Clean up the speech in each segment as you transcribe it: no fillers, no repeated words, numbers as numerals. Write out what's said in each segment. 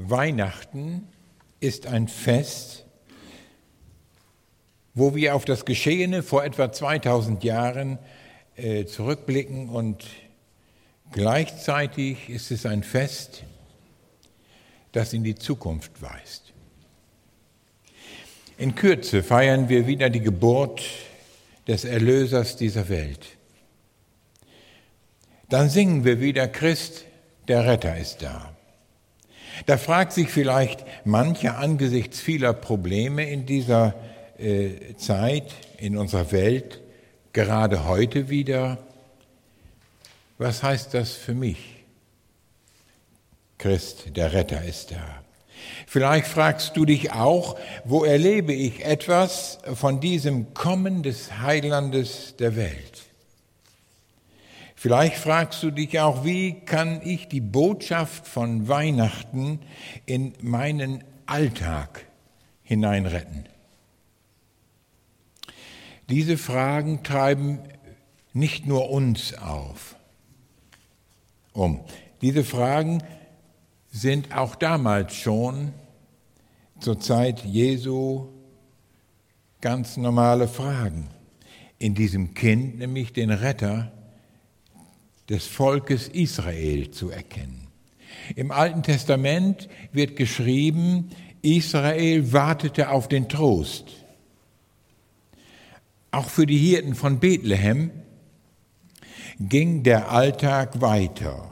Weihnachten ist ein Fest, wo wir auf das Geschehene vor etwa 2000 Jahren zurückblicken, und gleichzeitig ist es ein Fest, das in die Zukunft weist. In Kürze feiern wir wieder die Geburt des Erlösers dieser Welt. Dann singen wir wieder: Christ, der Retter ist da. Da fragt sich vielleicht mancher angesichts vieler Probleme in dieser Zeit, in unserer Welt, gerade heute wieder: Was heißt das für mich? Christ, der Retter ist da. Vielleicht fragst du dich auch: Wo erlebe ich etwas von diesem Kommen des Heilandes der Welt? Vielleicht fragst du dich auch: Wie kann ich die Botschaft von Weihnachten in meinen Alltag hineinretten? Diese Fragen treiben nicht nur uns um. Diese Fragen sind auch damals schon zur Zeit Jesu ganz normale Fragen. In diesem Kind nämlich den Retter des Volkes Israel zu erkennen. Im Alten Testament wird geschrieben, Israel wartete auf den Trost. Auch für die Hirten von Bethlehem ging der Alltag weiter.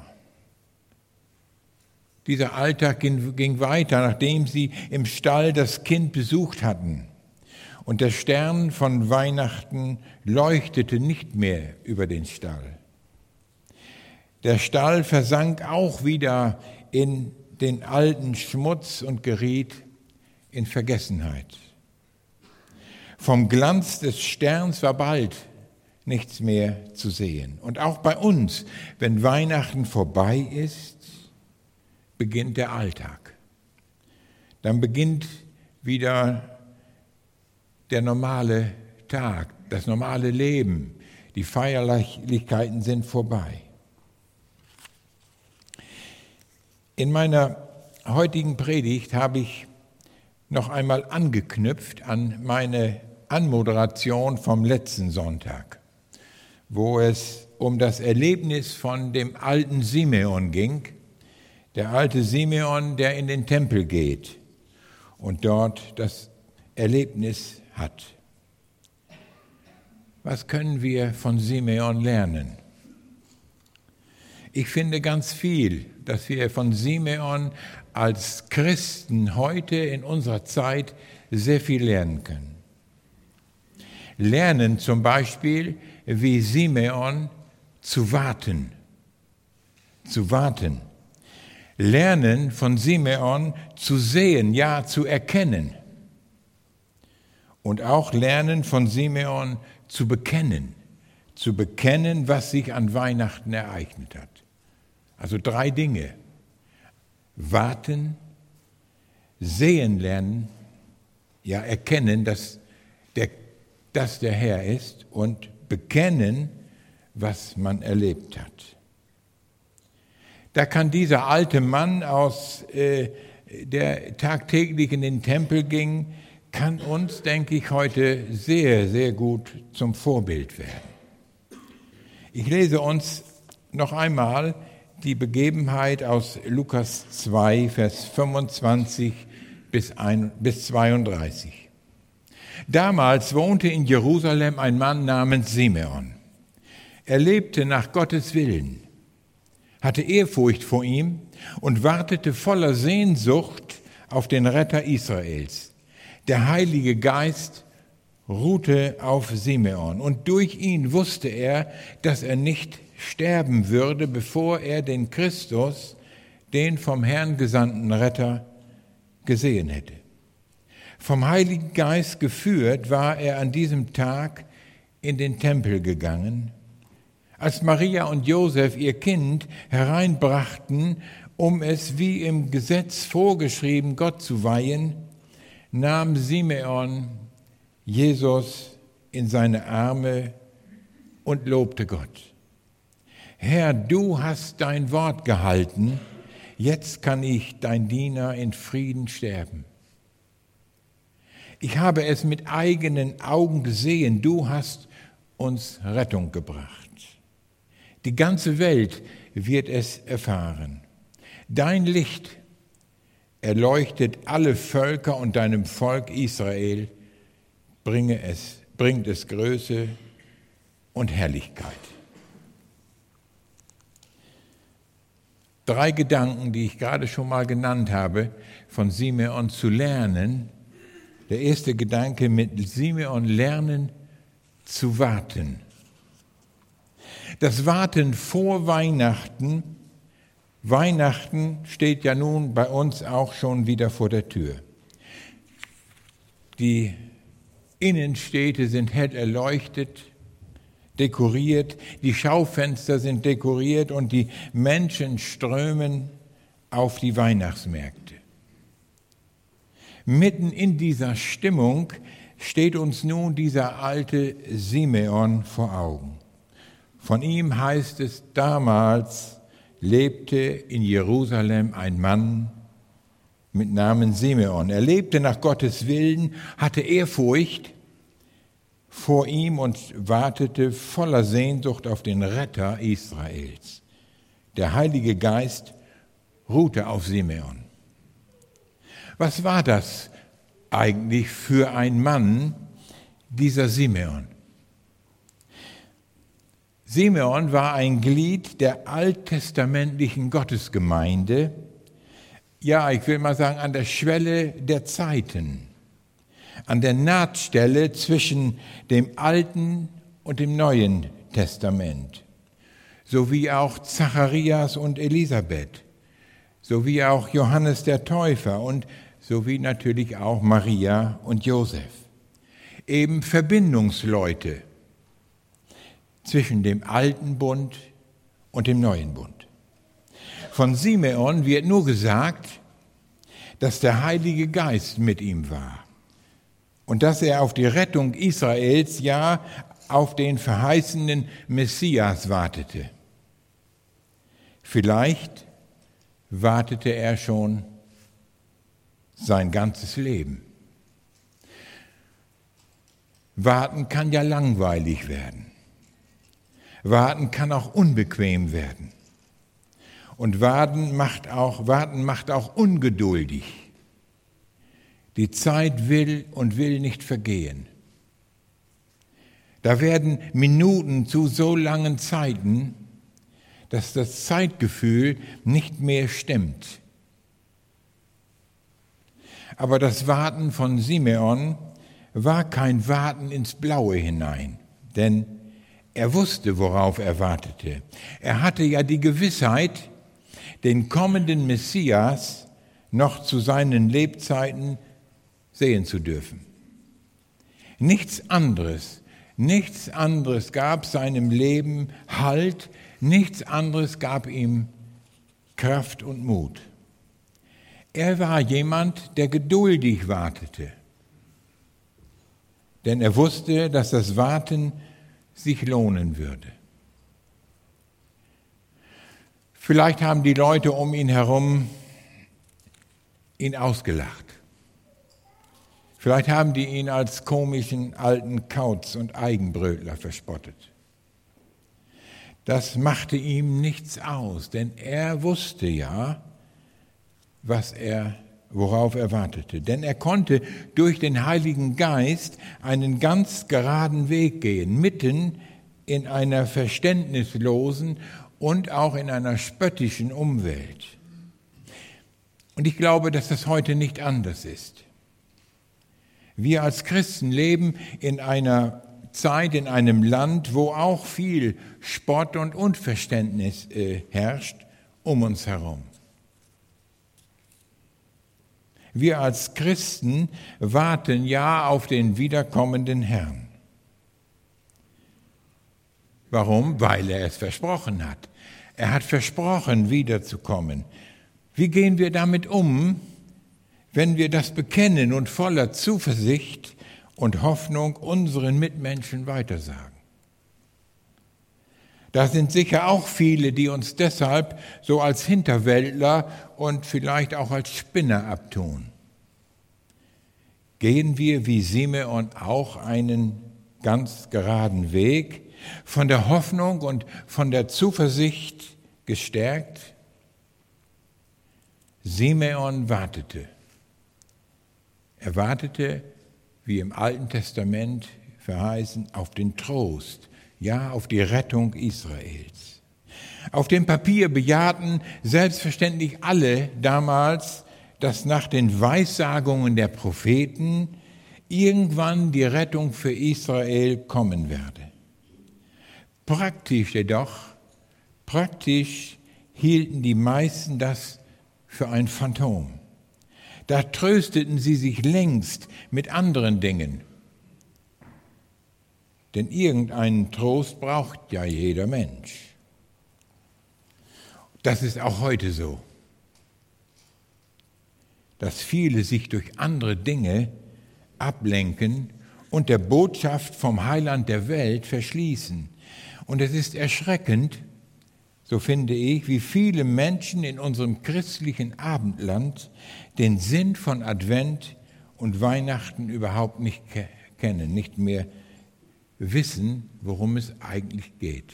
Dieser Alltag ging weiter, nachdem sie im Stall das Kind besucht hatten. Und der Stern von Weihnachten leuchtete nicht mehr über den Stall. Der Stall versank auch wieder in den alten Schmutz und geriet in Vergessenheit. Vom Glanz des Sterns war bald nichts mehr zu sehen. Und auch bei uns, wenn Weihnachten vorbei ist, beginnt der Alltag. Dann beginnt wieder der normale Tag, das normale Leben. Die Feierlichkeiten sind vorbei. In meiner heutigen Predigt habe ich noch einmal angeknüpft an meine Anmoderation vom letzten Sonntag, wo es um das Erlebnis von dem alten Simeon ging. Der alte Simeon, der in den Tempel geht und dort das Erlebnis hat. Was können wir von Simeon lernen? Ich finde ganz viel, dass wir von Simeon als Christen heute in unserer Zeit sehr viel lernen können. Lernen zum Beispiel, wie Simeon zu warten. Lernen von Simeon zu sehen, ja zu erkennen. Und auch lernen von Simeon zu bekennen, was sich an Weihnachten ereignet hat. Also 3 Dinge: warten, sehen lernen, ja erkennen, dass der Herr ist, und bekennen, was man erlebt hat. Da kann dieser alte Mann der tagtäglich in den Tempel ging, kann uns, denke ich, heute sehr, sehr gut zum Vorbild werden. Ich lese uns noch einmal die Begebenheit aus Lukas 2, Vers 25 bis 32. Damals wohnte in Jerusalem ein Mann namens Simeon. Er lebte nach Gottes Willen, hatte Ehrfurcht vor ihm und wartete voller Sehnsucht auf den Retter Israels. Der Heilige Geist ruhte auf Simeon, und durch ihn wusste er, dass er nicht sterben würde, bevor er den Christus, den vom Herrn gesandten Retter, gesehen hätte. Vom Heiligen Geist geführt war er an diesem Tag in den Tempel gegangen. Als Maria und Josef ihr Kind hereinbrachten, um es wie im Gesetz vorgeschrieben Gott zu weihen, nahm Simeon Jesus in seine Arme und lobte Gott. Herr, du hast dein Wort gehalten. jetzt kann ich, dein Diener, in Frieden sterben. Ich habe es mit eigenen Augen gesehen, du hast uns Rettung gebracht. Die ganze Welt wird es erfahren. Dein Licht erleuchtet alle Völker und deinem Volk Israel bringt es Größe und Herrlichkeit. 3 Gedanken, die ich gerade schon mal genannt habe, von Simeon zu lernen. Der erste Gedanke: mit Simeon lernen zu warten. Das Warten vor Weihnachten. Weihnachten steht ja nun bei uns auch schon wieder vor der Tür. Die Innenstädte sind hell erleuchtet, dekoriert, die Schaufenster sind dekoriert und die Menschen strömen auf die Weihnachtsmärkte. Mitten in dieser Stimmung steht uns nun dieser alte Simeon vor Augen. Von ihm heißt es, damals lebte in Jerusalem ein Mann mit Namen Simeon. Er lebte nach Gottes Willen, hatte Ehrfurcht vor ihm und wartete voller Sehnsucht auf den Retter Israels. Der Heilige Geist ruhte auf Simeon. Was war das eigentlich für ein Mann, dieser Simeon? Simeon war ein Glied der alttestamentlichen Gottesgemeinde, ja, ich will mal sagen, an der Schwelle der Zeiten, an der Nahtstelle zwischen dem Alten und dem Neuen Testament, sowie auch Zacharias und Elisabeth, sowie auch Johannes der Täufer und sowie natürlich auch Maria und Josef. Eben Verbindungsleute zwischen dem alten Bund und dem neuen Bund. Von Simeon wird nur gesagt, dass der Heilige Geist mit ihm war und dass er auf die Rettung Israels, ja auf den verheißenen Messias wartete. Vielleicht wartete er schon sein ganzes Leben. Warten kann ja langweilig werden. Warten kann auch unbequem werden. Und Warten macht auch ungeduldig. Die Zeit will nicht vergehen. Da werden Minuten zu so langen Zeiten, dass das Zeitgefühl nicht mehr stimmt. Aber das Warten von Simeon war kein Warten ins Blaue hinein, denn er wusste, worauf er wartete. Er hatte ja die Gewissheit, den kommenden Messias noch zu seinen Lebzeiten sehen zu dürfen. Nichts anderes gab seinem Leben Halt, nichts anderes gab ihm Kraft und Mut. Er war jemand, der geduldig wartete, denn er wusste, dass das Warten sich lohnen würde. Vielleicht haben die Leute um ihn herum ihn ausgelacht. Vielleicht haben die ihn als komischen alten Kauz und Eigenbrötler verspottet. Das machte ihm nichts aus, denn er wusste ja, worauf er wartete. Denn er konnte durch den Heiligen Geist einen ganz geraden Weg gehen, mitten in einer verständnislosen und auch in einer spöttischen Umwelt. Und ich glaube, dass das heute nicht anders ist. Wir als Christen leben in einer Zeit, in einem Land, wo auch viel Spott und Unverständnis herrscht um uns herum. Wir als Christen warten ja auf den wiederkommenden Herrn. Warum? Weil er es versprochen hat. Er hat versprochen, wiederzukommen. Wie gehen wir damit um, wenn wir das bekennen und voller Zuversicht und Hoffnung unseren Mitmenschen weitersagen? Da sind sicher auch viele, die uns deshalb so als Hinterwäldler und vielleicht auch als Spinner abtun. Gehen wir wie Simeon auch einen ganz geraden Weg, von der Hoffnung und von der Zuversicht gestärkt? Simeon wartete. Er wartete, wie im Alten Testament verheißen, auf den Trost, ja, auf die Rettung Israels. Auf dem Papier bejahten selbstverständlich alle damals, dass nach den Weissagungen der Propheten irgendwann die Rettung für Israel kommen werde. Praktisch hielten die meisten das für ein Phantom. Da trösteten sie sich längst mit anderen Dingen. Denn irgendeinen Trost braucht ja jeder Mensch. Das ist auch heute so, dass viele sich durch andere Dinge ablenken und der Botschaft vom Heiland der Welt verschließen. Und es ist erschreckend, so finde ich, wie viele Menschen in unserem christlichen Abendland den Sinn von Advent und Weihnachten überhaupt nicht kennen, nicht mehr wissen, worum es eigentlich geht.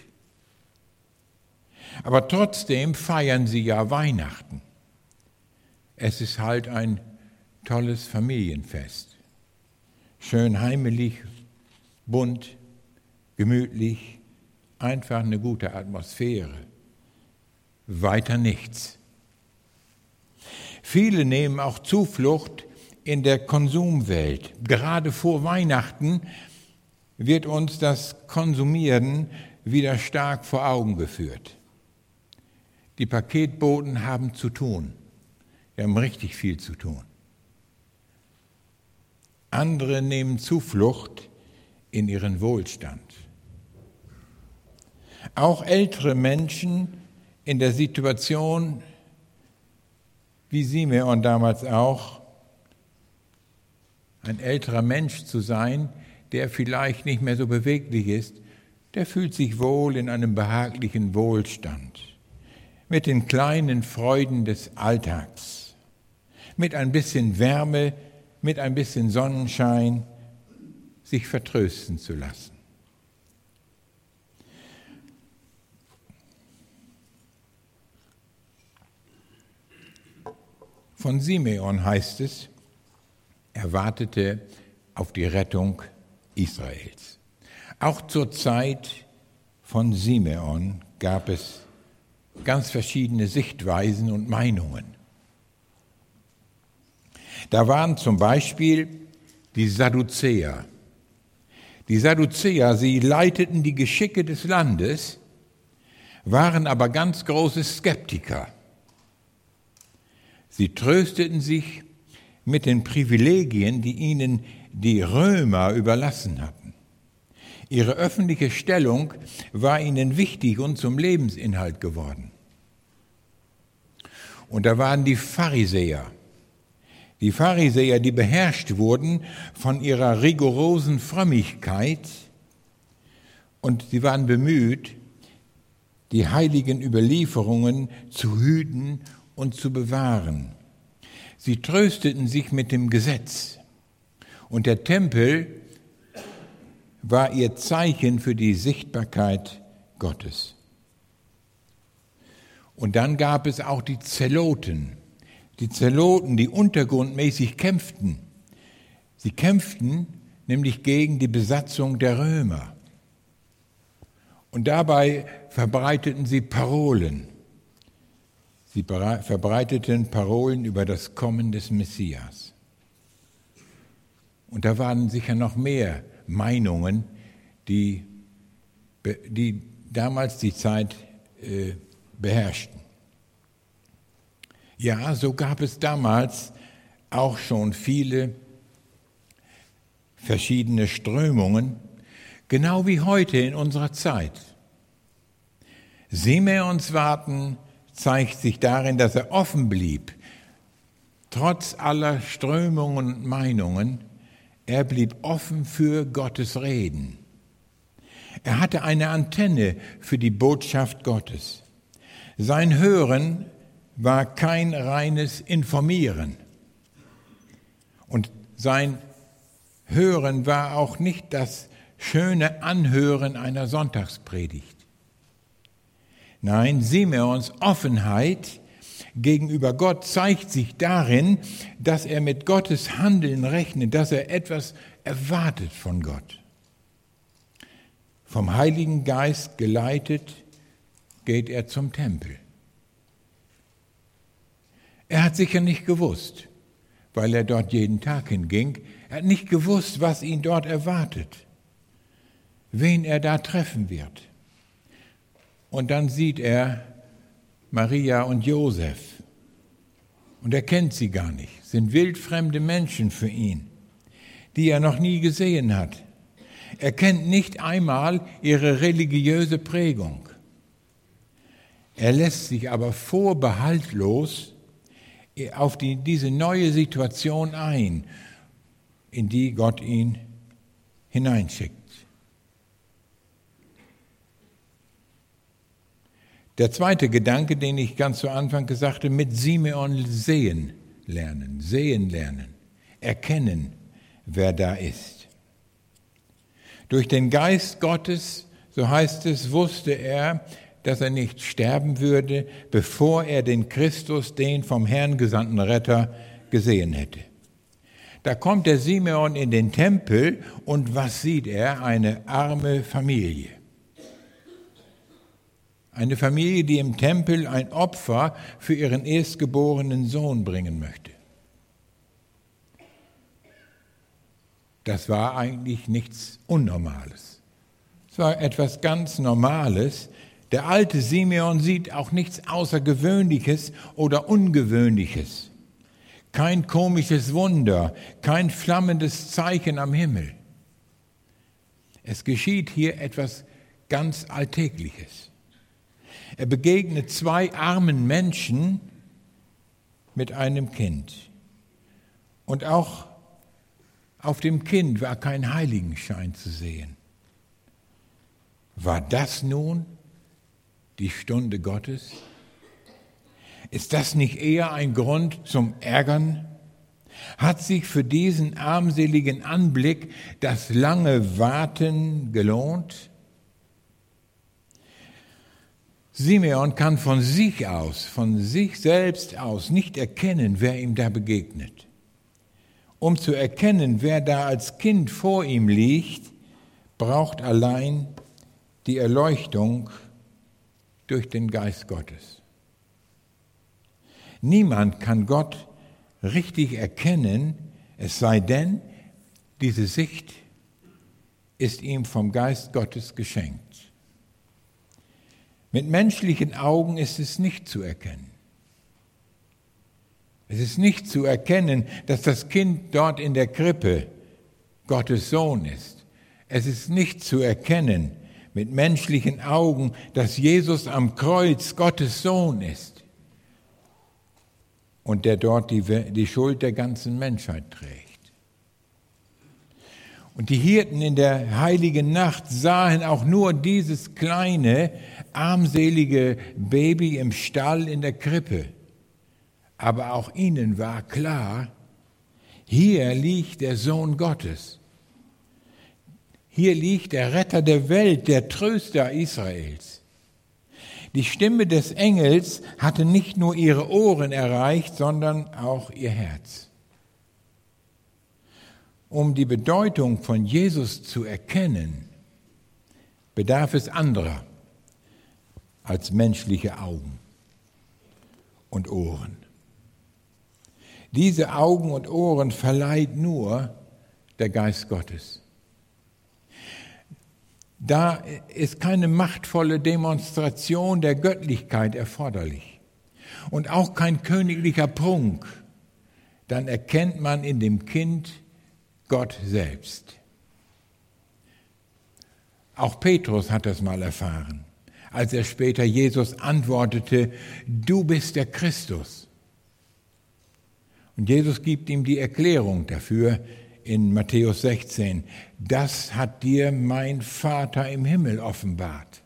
Aber trotzdem feiern sie ja Weihnachten. Es ist halt ein tolles Familienfest. Schön heimelig, bunt, gemütlich, einfach eine gute Atmosphäre. Weiter nichts. Viele nehmen auch Zuflucht in der Konsumwelt. Gerade vor Weihnachten wird uns das Konsumieren wieder stark vor Augen geführt. Die Paketboten haben zu tun. Wir haben richtig viel zu tun. Andere nehmen Zuflucht in ihren Wohlstand. Auch ältere Menschen in der Situation, wie Simeon damals auch, ein älterer Mensch zu sein, der vielleicht nicht mehr so beweglich ist, der fühlt sich wohl in einem behaglichen Wohlstand, mit den kleinen Freuden des Alltags, mit ein bisschen Wärme, mit ein bisschen Sonnenschein, sich vertrösten zu lassen. Von Simeon heißt es, er wartete auf die Rettung Israels. Auch zur Zeit von Simeon gab es ganz verschiedene Sichtweisen und Meinungen. Da waren zum Beispiel die Sadduzäer. Die Sadduzäer, sie leiteten die Geschicke des Landes, waren aber ganz große Skeptiker. Sie trösteten sich mit den Privilegien, die ihnen die Römer überlassen hatten. Ihre öffentliche Stellung war ihnen wichtig und zum Lebensinhalt geworden. Und da waren die Pharisäer. Die Pharisäer, die beherrscht wurden von ihrer rigorosen Frömmigkeit, und sie waren bemüht, die heiligen Überlieferungen zu hüten und zu bewahren. Sie trösteten sich mit dem Gesetz. Und der Tempel war ihr Zeichen für die Sichtbarkeit Gottes. Und dann gab es auch die Zeloten. Die Zeloten, die untergrundmäßig kämpften. Sie kämpften nämlich gegen die Besatzung der Römer. Und dabei verbreiteten sie Parolen. Sie verbreiteten Parolen über das Kommen des Messias. Und da waren sicher noch mehr Meinungen, die damals die Zeit beherrschten. Ja, so gab es damals auch schon viele verschiedene Strömungen, genau wie heute in unserer Zeit. Simeons Warten zeigt sich darin, dass er offen blieb, trotz aller Strömungen und Meinungen. Er blieb offen für Gottes Reden. Er hatte eine Antenne für die Botschaft Gottes. Sein Hören war kein reines Informieren. Und sein Hören war auch nicht das schöne Anhören einer Sonntagspredigt. Nein, Simeons Offenheit gegenüber Gott zeigt sich darin, dass er mit Gottes Handeln rechnet, dass er etwas erwartet von Gott. Vom Heiligen Geist geleitet geht er zum Tempel. Er hat sicher nicht gewusst, weil er dort jeden Tag hinging, er hat nicht gewusst, was ihn dort erwartet, wen er da treffen wird. Und dann sieht er Maria und Josef und er kennt sie gar nicht, sind wildfremde Menschen für ihn, die er noch nie gesehen hat. Er kennt nicht einmal ihre religiöse Prägung. Er lässt sich aber vorbehaltlos auf diese neue Situation ein, in die Gott ihn hineinschickt. Der zweite Gedanke, den ich ganz zu Anfang gesagt habe, mit Simeon sehen lernen, erkennen, wer da ist. Durch den Geist Gottes, so heißt es, wusste er, dass er nicht sterben würde, bevor er den Christus, den vom Herrn gesandten Retter, gesehen hätte. Da kommt der Simeon in den Tempel und was sieht er? Eine arme Familie. Eine Familie, die im Tempel ein Opfer für ihren erstgeborenen Sohn bringen möchte. Das war eigentlich nichts Unnormales. Es war etwas ganz Normales. Der alte Simeon sieht auch nichts Außergewöhnliches oder Ungewöhnliches. Kein komisches Wunder, kein flammendes Zeichen am Himmel. Es geschieht hier etwas ganz Alltägliches. Er begegnet zwei armen Menschen mit einem Kind. Und auch auf dem Kind war kein Heiligenschein zu sehen. War das nun die Stunde Gottes? Ist das nicht eher ein Grund zum Ärgern? Hat sich für diesen armseligen Anblick das lange Warten gelohnt? Simeon kann von sich selbst aus nicht erkennen, wer ihm da begegnet. Um zu erkennen, wer da als Kind vor ihm liegt, braucht allein die Erleuchtung durch den Geist Gottes. Niemand kann Gott richtig erkennen, es sei denn, diese Sicht ist ihm vom Geist Gottes geschenkt. Mit menschlichen Augen ist es nicht zu erkennen. Es ist nicht zu erkennen, dass das Kind dort in der Krippe Gottes Sohn ist. Es ist nicht zu erkennen mit menschlichen Augen, dass Jesus am Kreuz Gottes Sohn ist und der dort die Schuld der ganzen Menschheit trägt. Und die Hirten in der heiligen Nacht sahen auch nur dieses kleine, armselige Baby im Stall in der Krippe. Aber auch ihnen war klar, hier liegt der Sohn Gottes. Hier liegt der Retter der Welt, der Tröster Israels. Die Stimme des Engels hatte nicht nur ihre Ohren erreicht, sondern auch ihr Herz. Um die Bedeutung von Jesus zu erkennen, bedarf es anderer als menschliche Augen und Ohren. Diese Augen und Ohren verleiht nur der Geist Gottes. Da ist keine machtvolle Demonstration der Göttlichkeit erforderlich und auch kein königlicher Prunk. Dann erkennt man in dem Kind Gott selbst. Auch Petrus hat das mal erfahren, als er später Jesus antwortete, du bist der Christus. Und Jesus gibt ihm die Erklärung dafür in Matthäus 16, das hat dir mein Vater im Himmel offenbart.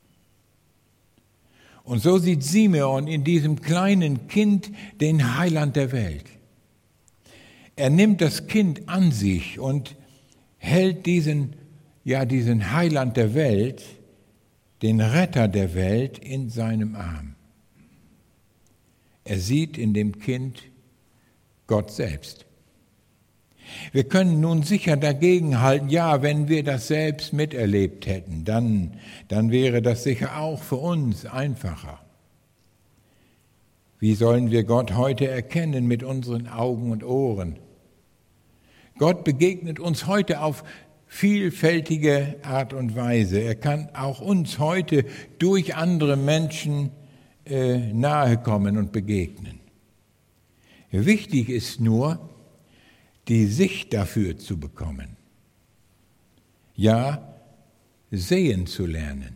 Und so sieht Simeon in diesem kleinen Kind den Heiland der Welt. Er nimmt das Kind an sich und hält diesen Heiland der Welt, den Retter der Welt, in seinem Arm. Er sieht in dem Kind Gott selbst. Wir können nun sicher dagegenhalten, ja, wenn wir das selbst miterlebt hätten, dann wäre das sicher auch für uns einfacher. Wie sollen wir Gott heute erkennen mit unseren Augen und Ohren? Gott begegnet uns heute auf vielfältige Art und Weise. Er kann auch uns heute durch andere Menschen nahe kommen und begegnen. Wichtig ist nur, die Sicht dafür zu bekommen. Ja, sehen zu lernen.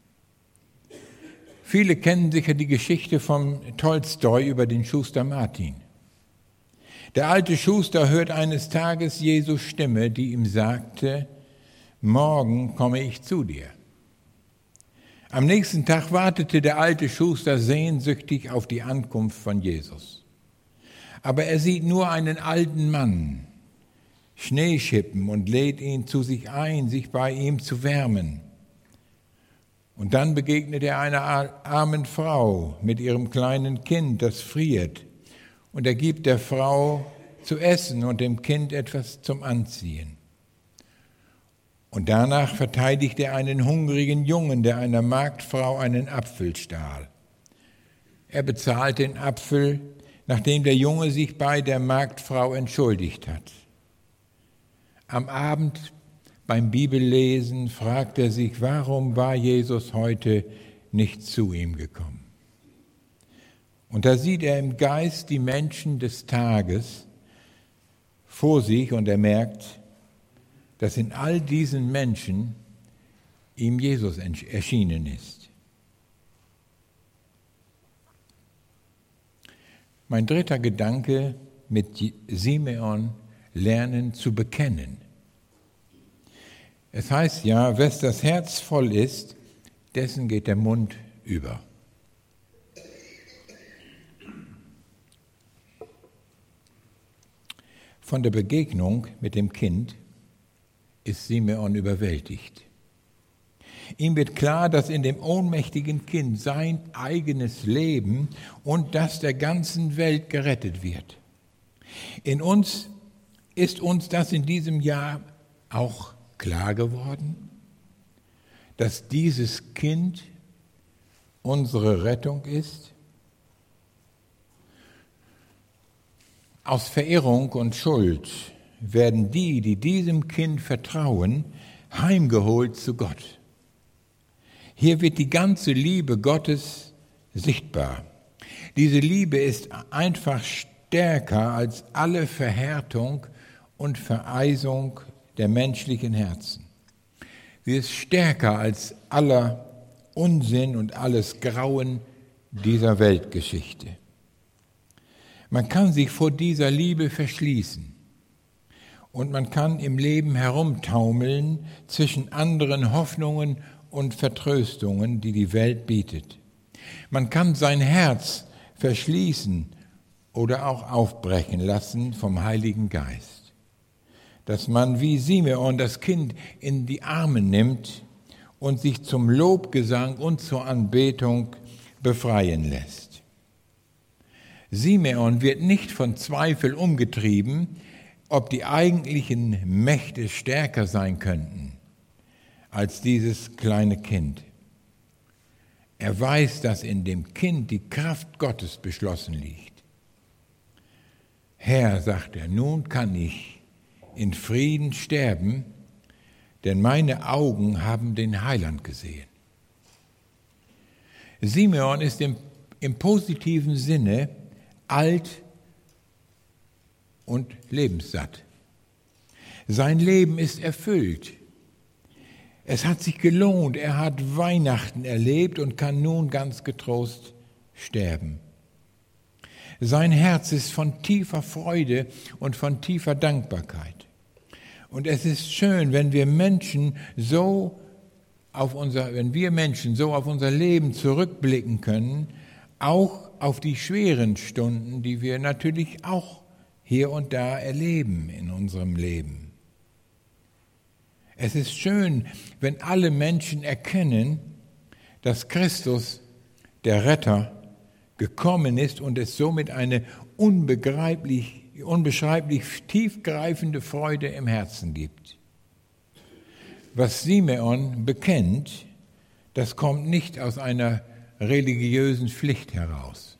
Viele kennen sicher die Geschichte von Tolstoi über den Schuster Martin. Der alte Schuster hört eines Tages Jesu Stimme, die ihm sagte, morgen komme ich zu dir. Am nächsten Tag wartete der alte Schuster sehnsüchtig auf die Ankunft von Jesus. Aber er sieht nur einen alten Mann, Schneeschippen, und lädt ihn zu sich ein, sich bei ihm zu wärmen. Und dann begegnet er einer armen Frau mit ihrem kleinen Kind, das friert. Und er gibt der Frau zu essen und dem Kind etwas zum Anziehen. Und danach verteidigt er einen hungrigen Jungen, der einer Marktfrau einen Apfel stahl. Er bezahlt den Apfel, nachdem der Junge sich bei der Marktfrau entschuldigt hat. Am Abend beim Bibellesen fragt er sich, warum war Jesus heute nicht zu ihm gekommen? Und da sieht er im Geist die Menschen des Tages vor sich und er merkt, dass in all diesen Menschen ihm Jesus erschienen ist. Mein dritter Gedanke, mit Simeon lernen zu bekennen. Es heißt ja, wes das Herz voll ist, dessen geht der Mund über. Von der Begegnung mit dem Kind ist Simeon überwältigt. Ihm wird klar, dass in dem ohnmächtigen Kind sein eigenes Leben und das der ganzen Welt gerettet wird. Ist uns das in diesem Jahr auch klar geworden, dass dieses Kind unsere Rettung ist? Aus Verehrung und Schuld werden die diesem Kind vertrauen, heimgeholt zu Gott. Hier wird die ganze Liebe Gottes sichtbar. Diese Liebe ist einfach stärker als alle Verhärtung und Vereisung der menschlichen Herzen. Sie ist stärker als aller Unsinn und alles Grauen dieser Weltgeschichte. Man kann sich vor dieser Liebe verschließen und man kann im Leben herumtaumeln zwischen anderen Hoffnungen und Vertröstungen, die die Welt bietet. Man kann sein Herz verschließen oder auch aufbrechen lassen vom Heiligen Geist. Dass man wie Simeon das Kind in die Arme nimmt und sich zum Lobgesang und zur Anbetung befreien lässt. Simeon wird nicht von Zweifel umgetrieben, ob die eigentlichen Mächte stärker sein könnten als dieses kleine Kind. Er weiß, dass in dem Kind die Kraft Gottes beschlossen liegt. Herr, sagt er, nun kann ich in Frieden sterben, denn meine Augen haben den Heiland gesehen. Simeon ist im positiven Sinne alt und lebenssatt. Sein Leben ist erfüllt. Es hat sich gelohnt, er hat Weihnachten erlebt und kann nun ganz getrost sterben. Sein Herz ist von tiefer Freude und von tiefer Dankbarkeit. Und es ist schön, wenn wir Menschen so auf unser Leben zurückblicken können, auch auf die schweren Stunden, die wir natürlich auch hier und da erleben in unserem Leben. Es ist schön, wenn alle Menschen erkennen, dass Christus, der Retter, gekommen ist und es somit eine unbeschreiblich tiefgreifende Freude im Herzen gibt. Was Simeon bekennt, das kommt nicht aus einer religiösen Pflicht heraus,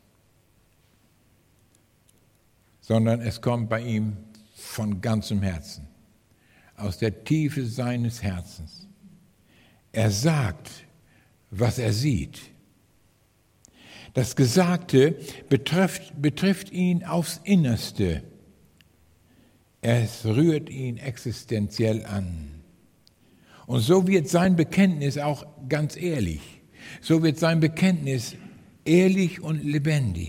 sondern es kommt bei ihm von ganzem Herzen, aus der Tiefe seines Herzens. Er sagt, was er sieht. Das Gesagte betrifft ihn aufs Innerste. Es rührt ihn existenziell an. Und so wird sein Bekenntnis auch ganz ehrlich. So wird sein Bekenntnis ehrlich und lebendig.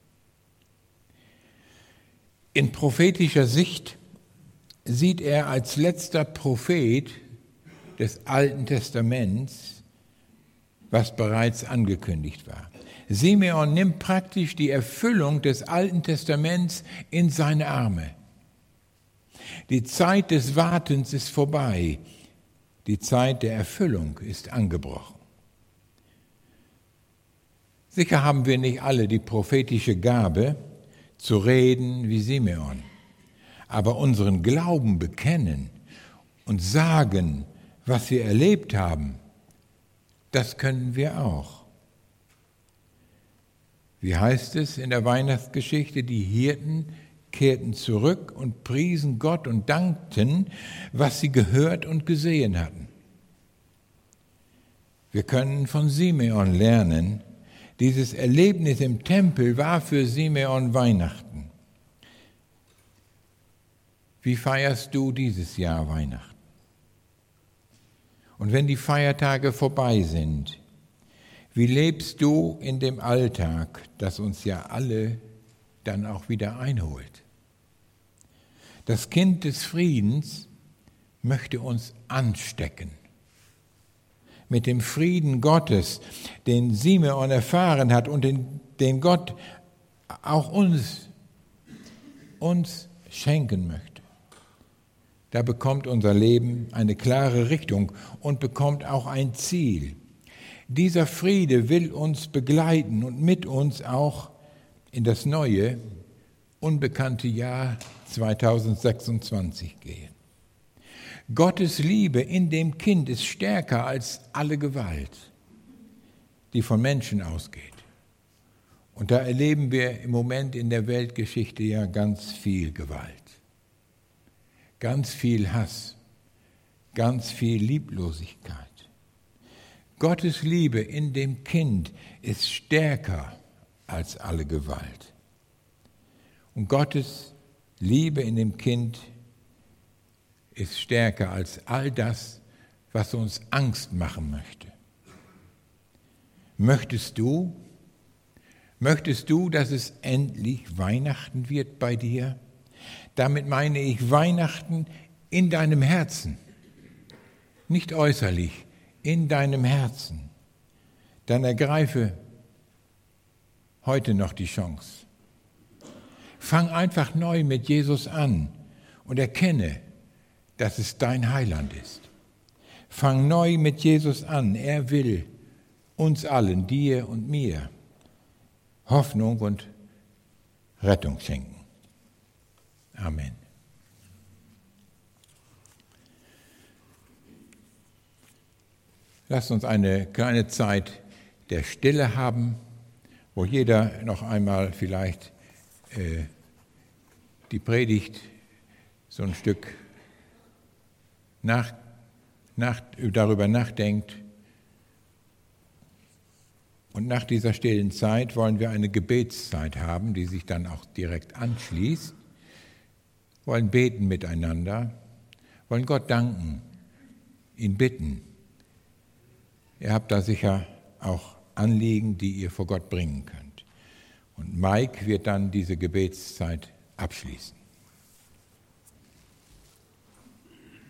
In prophetischer Sicht sieht er als letzter Prophet des Alten Testaments, was bereits angekündigt war. Simeon nimmt praktisch die Erfüllung des Alten Testaments in seine Arme. Die Zeit des Wartens ist vorbei. Die Zeit der Erfüllung ist angebrochen. Sicher haben wir nicht alle die prophetische Gabe, zu reden wie Simeon, aber unseren Glauben bekennen und sagen, was wir erlebt haben, das können wir auch. Wie heißt es in der Weihnachtsgeschichte? Die Hirten kehrten zurück und priesen Gott und dankten, was sie gehört und gesehen hatten. Wir können von Simeon lernen, dieses Erlebnis im Tempel war für Simeon Weihnachten. Wie feierst du dieses Jahr Weihnachten? Und wenn die Feiertage vorbei sind, wie lebst du in dem Alltag, das uns ja alle dann auch wieder einholt? Das Kind des Friedens möchte uns anstecken. Mit dem Frieden Gottes, den Simeon erfahren hat und den Gott auch uns schenken möchte. Da bekommt unser Leben eine klare Richtung und bekommt auch ein Ziel. Dieser Friede will uns begleiten und mit uns auch in das neue, unbekannte Jahr 2026 gehen. Gottes Liebe in dem Kind ist stärker als alle Gewalt, die von Menschen ausgeht. Und da erleben wir im Moment in der Weltgeschichte ja ganz viel Gewalt, ganz viel Hass, ganz viel Lieblosigkeit. Gottes Liebe in dem Kind ist stärker als alle Gewalt. Und Gottes Liebe in dem Kind ist stärker als all das, was uns Angst machen möchte. Möchtest du, dass es endlich Weihnachten wird bei dir? Damit meine ich Weihnachten in deinem Herzen, nicht äußerlich, in deinem Herzen. Dann ergreife heute noch die Chance. Fang einfach neu mit Jesus an und erkenne, dass es dein Heiland ist. Fang neu mit Jesus an. Er will uns allen, dir und mir, Hoffnung und Rettung schenken. Amen. Lasst uns eine kleine Zeit der Stille haben, wo jeder noch einmal vielleicht die Predigt so ein Stück darüber nachdenkt. Und nach dieser stillen Zeit wollen wir eine Gebetszeit haben, die sich dann auch direkt anschließt. Wollen beten miteinander, wollen Gott danken, ihn bitten. Ihr habt da sicher auch Anliegen, die ihr vor Gott bringen könnt. Und Mike wird dann diese Gebetszeit abschließen.